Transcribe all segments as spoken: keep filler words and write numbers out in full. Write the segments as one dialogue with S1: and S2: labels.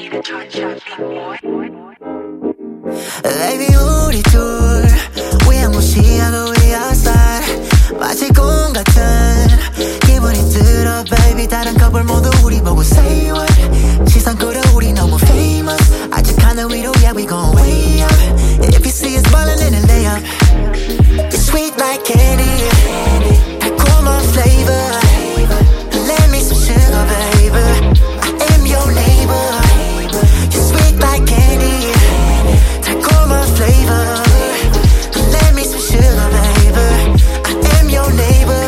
S1: Baby 우리 둘 We are 무시하고 we outside 마치 꿈 같은 기분이 들어 baby 다른 커플 모두 우리 보고 say what 시선 끌어 우리 너무 famous 아직 하늘 위로 yeah we gon' way up If you see us ballin' in a layup You're sweet like candy 달콤한 flavor Let me some sugar baby I am your neighbor You're sweet like candy 달콤한 flavor Let me some sugar baby I am your neighbor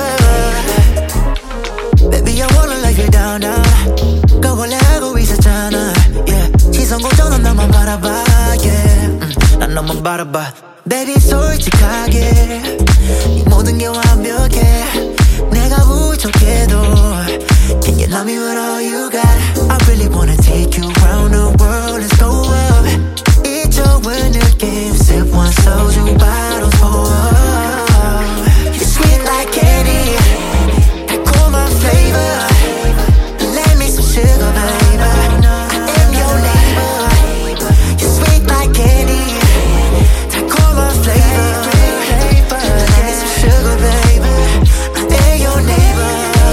S1: Baby I wanna lay you down down 그 원래 알고 있었잖아 yeah 시선 고정은 나만 바라봐 yeah 음, 난 너만 바라봐 Baby 솔직하게 이 모든 게 완벽해 내가 부족해도 Can you love me with all you got I really wanna take you around the world Let's go up 이 좋은 느낌 Sip one soju bottles pour up You're sweet like candy 달콤한 flavor Let me some sugar baby I am your neighbor You're sweet like candy 달콤한 flavor Let me some sugar baby I am your neighbor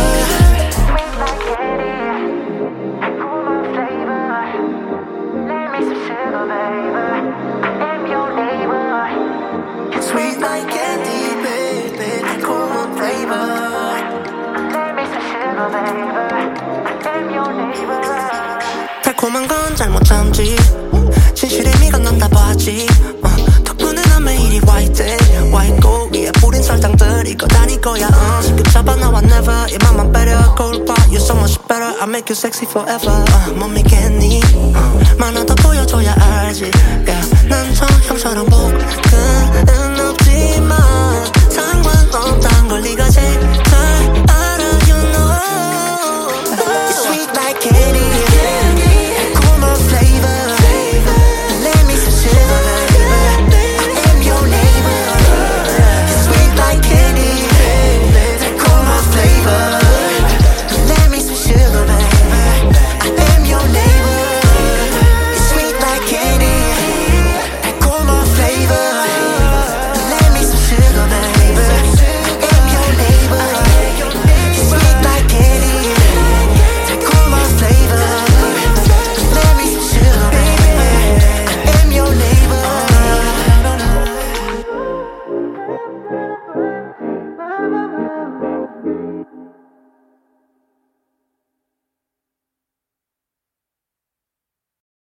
S1: Sweet like candy, baby, 달콤한 flavor Let me some sugar baby I am your neighbor 달콤한 건 잘 못 참지 진실의 미가 난다 봤지 uh, 덕분에 난 매일이 white white 고기에 뿌린 설탕들 이거 다닐 거야 uh, 지금 잡아 나와 never 이 맘만 better cold bar you're so much better I make you sexy forever uh, 못 믿겠니 uh, 많아 더 보여줘야 알지 yeah, 난 저 형처럼 복근